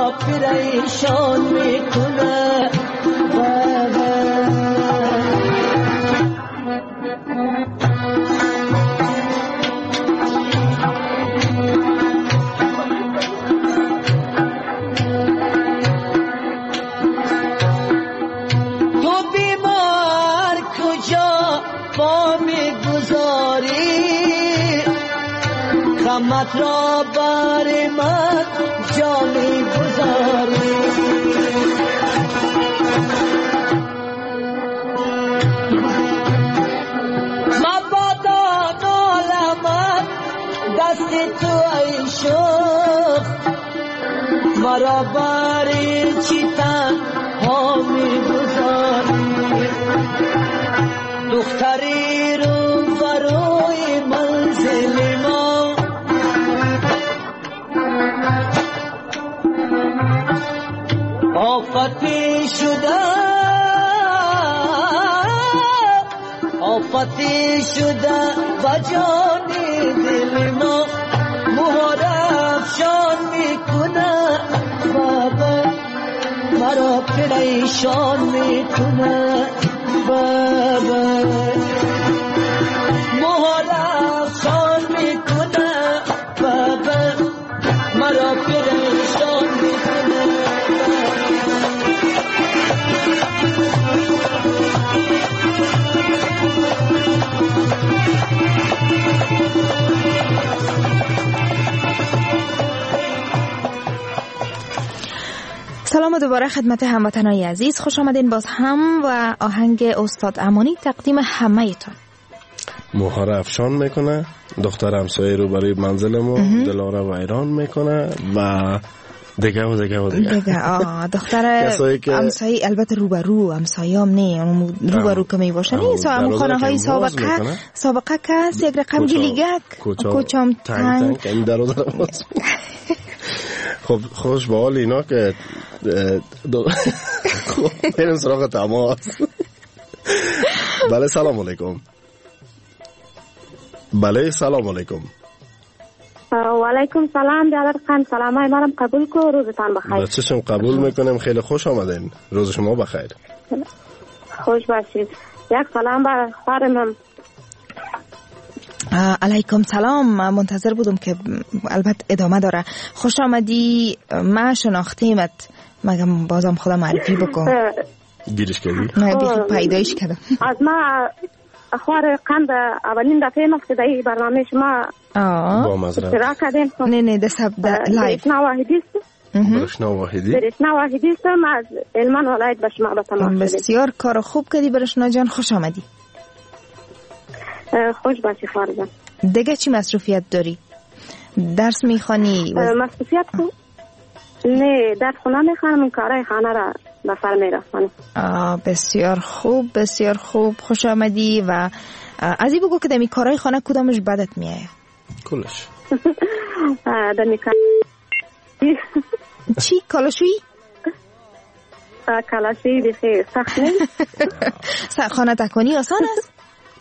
مرا پریشان میکنه غمت را بر من جانی گذاری مبادا نالمت دست تو ای شوخ مرا بر چی تنها می گذاری دختری رو بروی منزل ما آفتی شده بجانی دل ما مهر افشان میکنه بابا مرا پریشان میکنه بابا مهر افشان میکنه بابا مرا پریشان میکنه سلام دوباره خدمت هموطنان عزیز، خوش آمدین باز هم و آهنگ استاد امانی تقدیم همه تان. مهر افشان میکنه دختر همسایه رو برای منزلمون دلاره ویران میکنه و دیگه دختر همسایه البته روبرو همسایه هم نه روبرو که می باشه نه همون خانه های سابقه کس یک رقم گلیگک کوچام تنگ این در باز. خب خوش به حال اینا که خب بریم سراغ تماس. بله سلام علیکم. بله سلام علیکم. و علیکم سلام جلال خان، سلامای منم قبول کو، روزتان بخیر. بچه‌شم قبول میکنم، خیلی خوش آمدین، روز شما بخیر. خوش باشید. یک سلام بر خانمم. علیکم سلام، منتظر بودم که البته ادامه داره. خوش آمدی، من شناختیمت، مگم بازم خدا معرفی بکن. گیرش کردی؟ نه بیخی پیدایش کردم. از ما اخوار قند اولین دفعه است که در این برنامه شما اشتراک کردیم. نه دست لایف. برشنا واحدی است. ما از علمان ولایت به شما به تماس شدیم. بسیار کار خوب کردی برشنا جان، خوش آمدی. خوش باشی خارجم. دیگه چی مصروفیت داری؟ درس میخوانی؟ مصروفیت کو؟ نه درس خونه میخوانم، این کارهای خانه را به سر میرسانم. بسیار خوب بسیار خوب، خوش آمدی. و از این بگو که دمی کارهای خانه کدامش بدت میایه؟ کلش. دمی کار چی؟ کالاشویی؟ کالاشویی بخیر سخت نیست. خانه تکانی آسان است؟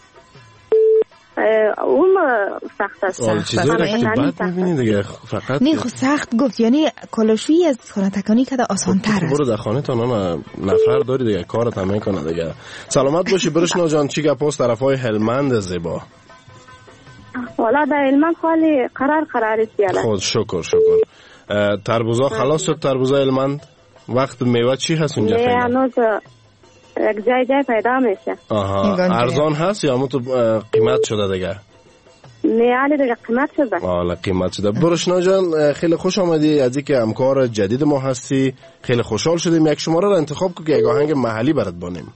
اون سخت است. چیزایی را که بد میبینی دیگه فقط نه خود سخت گفت، یعنی کالاشویی از خانه تکانی که آسان تر است. برو در خانه تا نفر داری دیگه، کارت هم میکنه دیگه. سلامت باشی برشنا جان. چی گپ است طرفای هلمند زیبا؟ والا در هلمند خالی قرار است. خود شکر. تربوزا خلاص شد؟ تربوزا هلمند وقت میوه چی هست اونجا؟ نه هنوز یک جای پیدا میشه. ارزان هست یا تو قیمت شده دیگه؟ نه علی دیگه قیمت شده. والا قیمت شده. برشنا جان خیلی خوش آمدی، از اینکه همکار جدید ما هستی خیلی خوشحال شدیم. یک شماره را انتخاب کن که یک آهنگ محلی برات بانیم.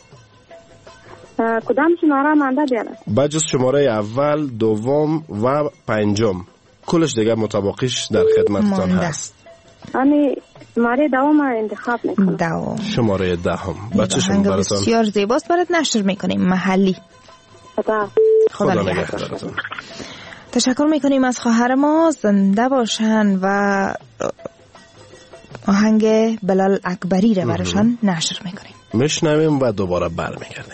کدام شماره مانده بیاره؟ بجز شماره اول، دوم و پنجم، کلش دیگه مطابقش در خدمتتان هست. امی شماره دوم انتخاب میکنم. شماره دهم. بچه شما براتون بسیار زیباست، برات نشر میکنیم محلی. خدا نگهدارتون. تشکر میکنیم از خواهر ما، زنده باشن و آهنگ بلال اکبری رو براشان نشر میکنیم. میشنویم و دوباره برمیگردیم.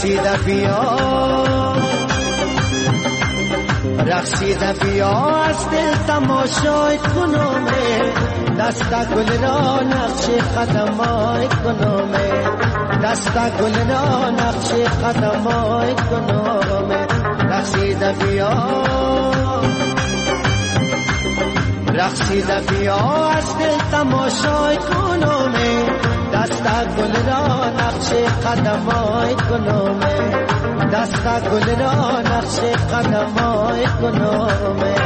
رقصیده بیا از دل تماشای کنومه دستا گل را نقش قدمای کنومه دستا گل را نقش قدمای کنومه رقصیده بیا از دل تماشای کنومه دستا گل را نقش قدمای کنومه دستا گل را نقش قدمای کنومه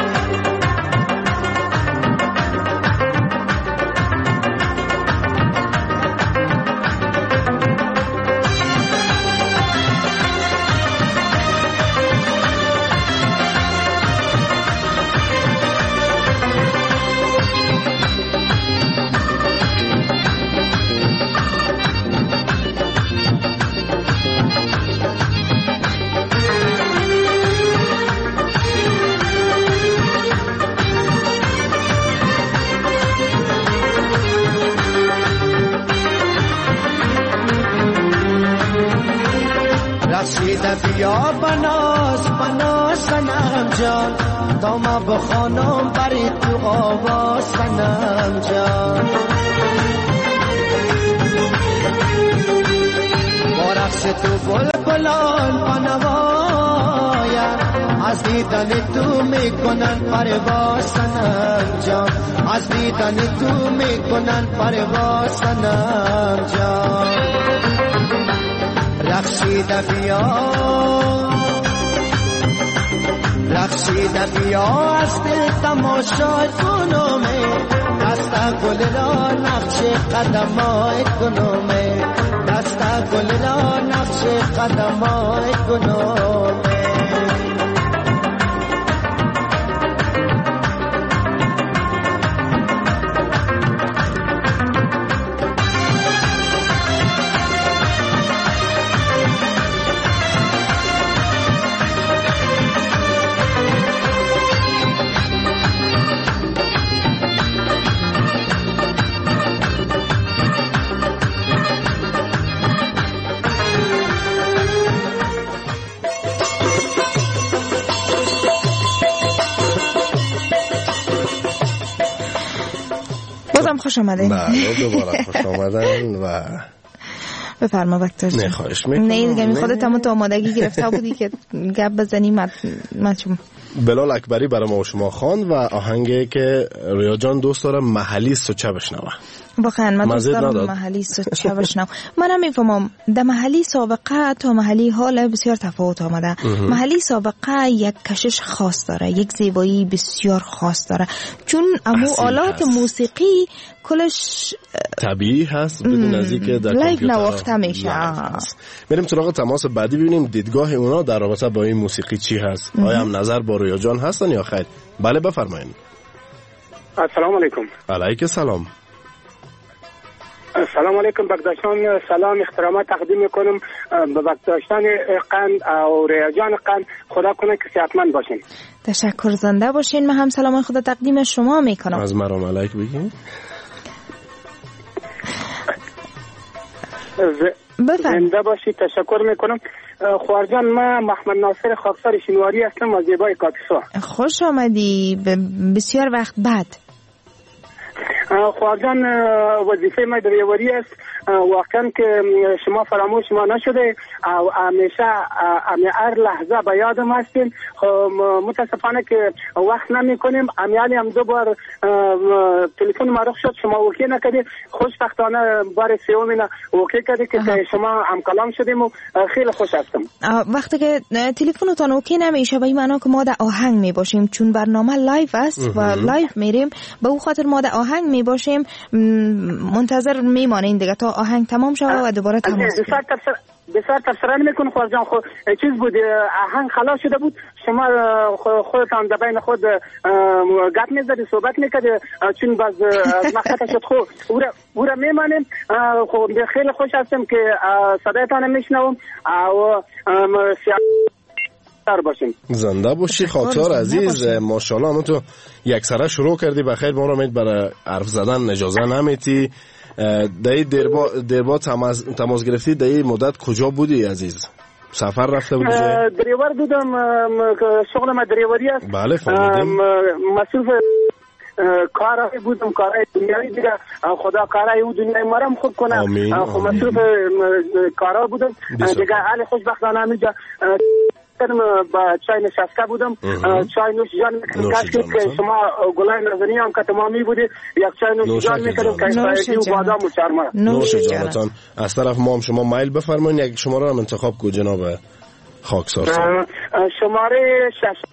رقصیده بیا بناز سنم جان تا ما بخوانم بری تو آواز سنم جان با رقص تو بلبلان بنوایم از دیدن تو میکنن پرواز سنم جان از دیدن تو میکنن پرواز سنم جان رقصیده بیا از دل تماشای کنومه دستا گل را نقش قدمای کنومه دستا گل را نقش قدمای کنومه خوش آمدین. بله دوباره خوش آمدن و بفرما وقت نه خواهش میکنم. نه دیگه خودت هم تو آمادگی گرفته بودی که گپ بزنیم مچم. بلال اکبری برای ما و شما خواند و آهنگی که رویا جان دوست داره محلی سوچه بشنوه. واقعا من دوست دارم محلی سوچه بشنوم. من هم میفهمم در محلی سابقه تا محلی حال بسیار تفاوت آمده. محلی سابقه یک کشش خاص داره، یک زیبایی بسیار خاص داره، چون امو آلات موسیقی کلش طبیعی هست بدون از اینکه در لایو نواخته میشه. بریم سراغ تماس بعدی ببینیم دیدگاه اونا در رابطه با این موسیقی چی هست. آیا هم نظر با رویا جان هستن یا خیر؟ بله بفرمایید. السلام علیکم. علیکم سلام. سلام علیکم بکداشتان، سلام احترامات تقدیم میکنم به بکداشتان قند و ریاجان قند. خدا کنه که صحتمند باشین. تشکر، زنده باشین. من هم سلام خدا تقدیم شما میکنم. از مرام علیک بگین. زنده باشی. تشکر میکنم. خوارجان، من محمد ناصر خاکسار شینواری هستم از زیبای کاپیسا. خوش آمدی. بسیار وقت بعد. خوارجان، وظیفه ما دریوری است. واقعا که شما فراموش ما نشده و همیشه هر لحظه به یادم هستین. متاسفانه که وقت نمی کنیم. امیالی هم دو بار تلفن ما رخ شد، شما اوکی نکردید. خوشبختانه بار سوم اینا اوکی کردید که شما هم کلام شدیم و خیلی خوش هستم. وقتی که تلفنتون اوکی نمیشه به این معنی که ما در آهنگ می باشیم، چون برنامه لایو است و لایو میریم، به اون خاطر ما در آهنگ می باشیم. منتظر میمانیم دیگه تا آهنگ تمام شود و دوباره تماس بسیار تفسیر نمیکنه. خوارجان خود چیز بود، آهنگ خلاص شده بود، شما خودتان در بین خود گپ میزدی، صحبت میکردی، چون باز مقطع شد. خود او را میمانیم. خیلی خوش هستم که صدایتان میشنوم و باشیم. زنده باشی خاطر عزیز. ماشاءالله همون تو یک سره شروع کردی بخیر. ما رو برای حرف زدن اجازه نمیتی. دایی دربا تماس گرفتی دایی مدت کجا بودی عزیز؟ سفر رفته بودی؟ دریور بودم، شغل ما دریوری است. بله فهمیدیم. مصروف کارهای بودم، کارهای دنیایی دیگه. خدا کارهای او دنیای ما رو خوب کنه. آمین. مصروف کارها بودم دیگه. حال خوشبختانه همینجا با چای نشسته بودم. چای نوش جان میکردم. کاش که شما گلای نازنین هم که تمامی بودی یک چای نوش جان میکردم که سایتی و بادام و چارمغز. نوش جانتان. از طرف ما هم شما میل بفرمایید، یک شماره هم انتخاب کو جناب خاکسار صاحب. شماره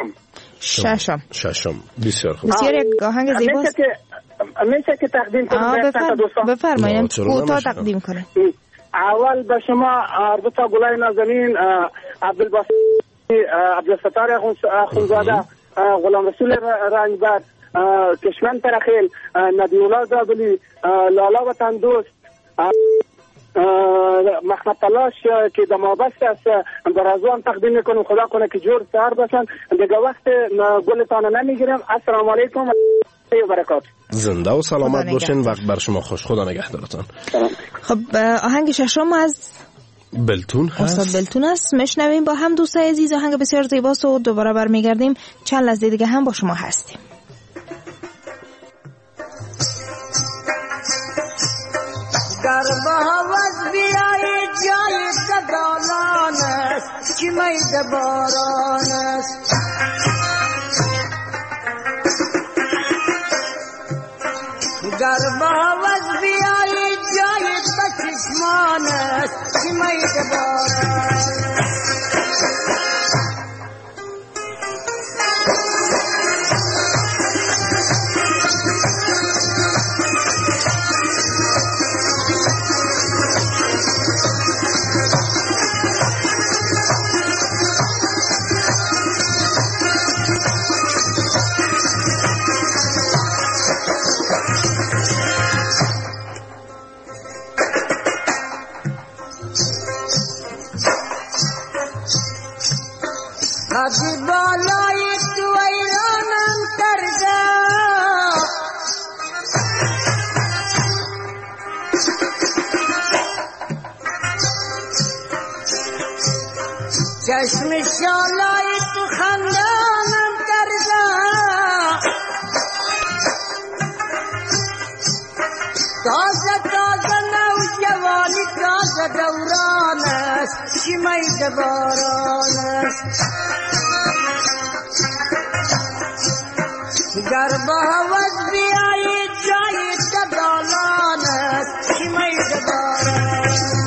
ششم. بسیار خوب. بسیار یک آهنگ زیباست. میشه که تقدیم کنم. بفرمایید کوتاه تقدیم کنید. اول به شما دو تا گلای نازنین، عبدالباسط عبدالستار خونزاده، غلام رسول رنجبر، کشمن ترخیل، نبی‌الله زابلی، لالا وطن دوست، محمد تلاش که دمابست است برازوان تقدیم میکنم. خدا کنه که جور سهر باشن دیگه. وقت گلتان نمیگیرم. السلام علیکم و برکات. زنده و سلامت باشین. وقت بر شما خوش. خدا نگهدارتان. خب آهنگ ششم از بلتون هست. استاد بلتون است. میشنویم با هم دوستای عزیز. آهنگ بسیار زیباست و دوباره برمیگردیم. چند لحظه دیگه هم با شما هستیم. گر به هوس بیایی جای ددانان است که مید باران است. گر به هوس بیایی جای چشمان است که مید باران است. قد بالای تو ایرانم کرده چشم شالای تو خندانم کرده تازه نوجوانی تازه دوران است که مید باران است. گر به هوس بیایی جای ددانان است که مید باران است.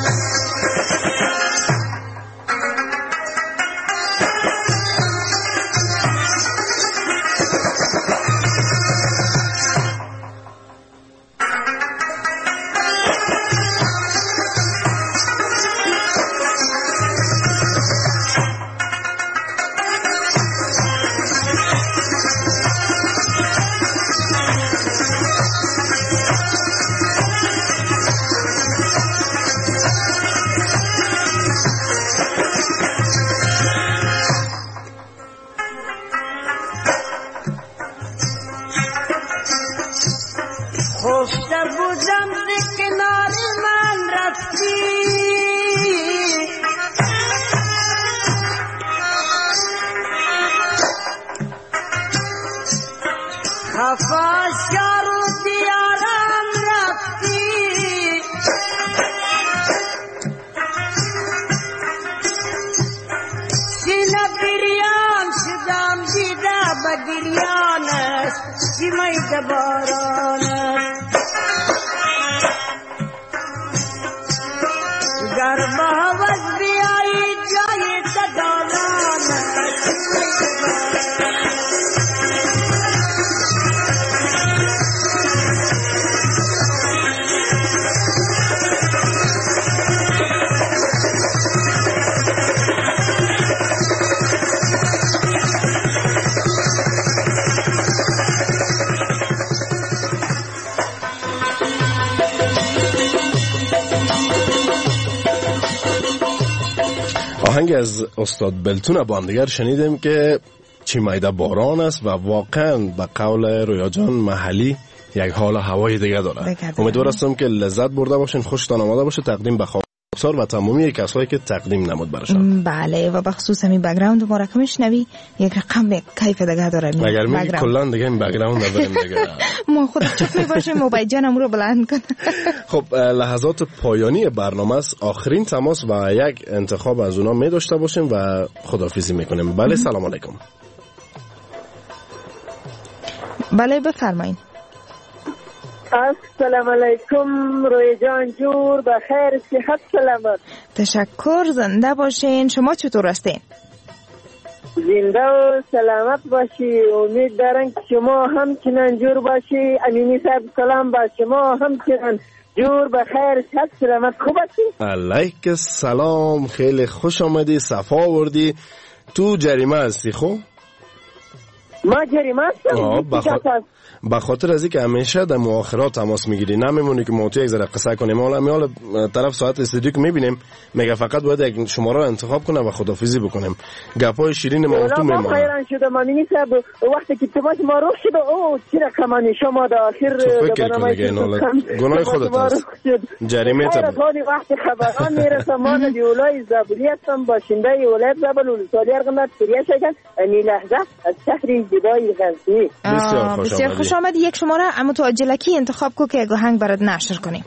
آهنگ از استاد بلتون با هم دیگر شنیدیم که چی میده باران است و واقعا به قول رویا جان محلی یک حال هوای دیگه داره. امیدوار هستم که لذت برده باشین، خوشتان آمده باشه. تقدیم به خاکسار و تمامی کسایی که تقدیم نمود براشون. بله و بخصوص همین بک‌گراند ما را که میشنوی یک رقم کیف دیگه داره. اگر میگی کلا دیگه این بک‌گراند رو بریم دیگه ما خود چپ میباشیم موبایل جانم رو بلند کن. خب لحظات پایانی برنامه است. آخرین تماس و یک انتخاب از اونا می داشته باشیم و خداحافظی میکنیم. بله سلام علیکم. بله بفرمایید. السلام علیکم روی جان جور بخیر صحت سلامت. تشکر زنده باشین. شما چطور هستین؟ زنده و سلامت باشی. امید دارم که شما همچنان جور باشی. امینی صاحب سلام با شما همچنان جور بخیر صحت سلامت. خوب هستی؟ علیک السلام. خیلی خوش آمدی، صفا آوردی. تو جریمه هستی خب؟ ما جریمه هستم. به خاطر از اینکه همیشه در مؤخرات تماس میگیری نمیمونی که ما تو یک ذره قصه کنیم. حالا طرف ساعت استودیو که میبینیم میگه فقط باید یک شماره رو انتخاب کنه و خدافظی بکنیم. گپای شیرین ما تو میمونه. ما خیران شده مامینی صاحب وقتی که تماس ما روح شده او چرا کمانی شما در آخر برنامه گناه خودت است. جریمه تا وقتی خبران میرسه ما در اولای زابلی هستم باشنده ولایت زابل ولسوالی ارغنداب سریع شدن این لحظه از شهر جدای غزنی. بسیار خوش آمدی. یک شماره اما تو عجلکی انتخاب کو که آهنگ برات نشر کنیم.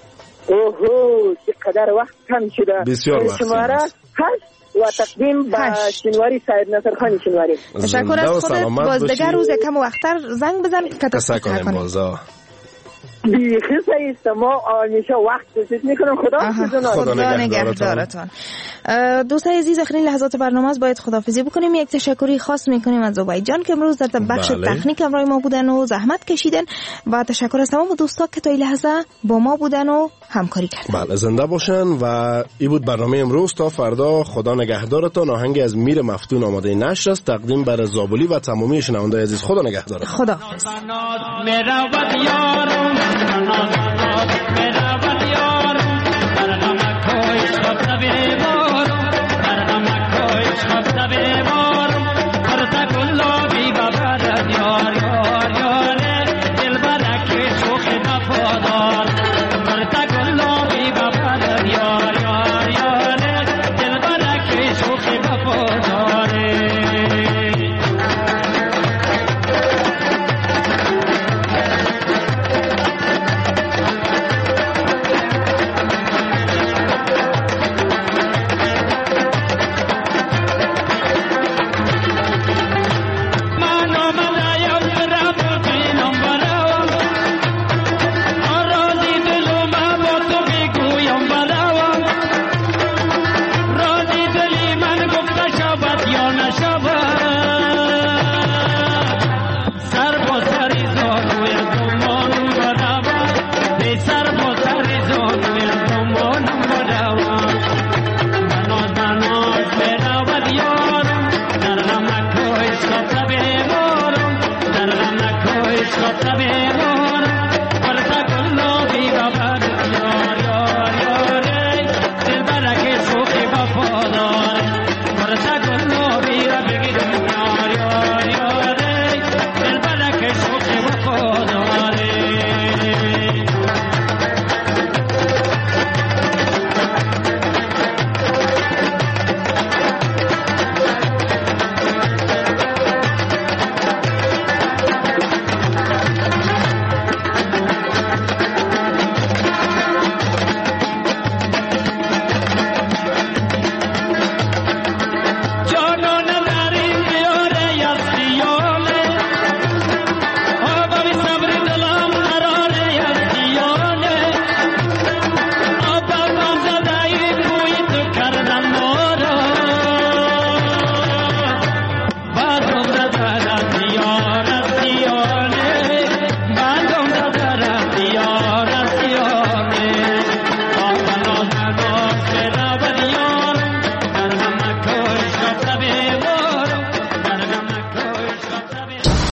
اوهو چقدر وقت کم شده. بسیار وقت. شماره 8 و تقدیم به شنواری سید نصر خان شنواری. تشکر از خودت. باز دیگر روز کم وقتتر زنگ بزن که قصه کنیم بازا. بیخی سایست ما همیشه وقت بسید میکنم. خدا نگهدارتان. دوستای عزیز آخرین لحظات برنامه است. باید خداحافظی بکنیم. یک تشکری خاص میکنیم از زبید جان که امروز در بخش تکنیک همراه ما بودن و زحمت کشیدن و تشکر از تمام دوستا که تا این لحظه با ما بودن و همکاری کردن. بله زنده باشن و این بود برنامه امروز. تا فردا خدا نگهدارتان. آهنگ از میر مفتون آماده نشر است تقدیم بر زابلی و تمامی شنوندگان عزیز. خدا نگهدارتان. خدا Stop